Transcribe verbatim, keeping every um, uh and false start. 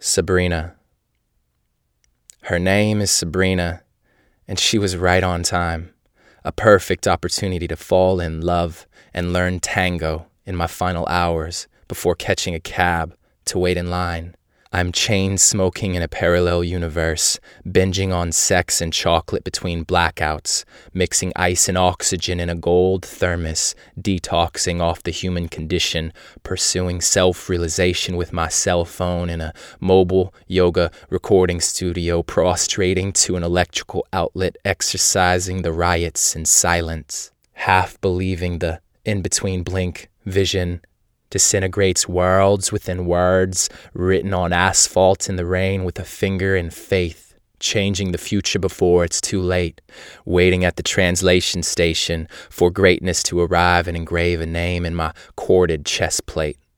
Sabrina. Her name is Sabrina, and she was right on time. A perfect opportunity to fall in love and learn tango in my final hours before catching a cab to wait in line. I'm chain-smoking in a parallel universe, binging on sex and chocolate between blackouts, mixing ice and oxygen in a gold thermos, detoxing off the human condition, pursuing self-realization with my cell phone in a mobile yoga recording studio, prostrating to an electrical outlet, exercising the riots in silence, half believing the in-between blink vision disintegrates worlds within words, written on asphalt in the rain with a finger in faith, changing the future before it's too late, waiting at the translation station for greatness to arrive and engrave a name in my corded chest plate.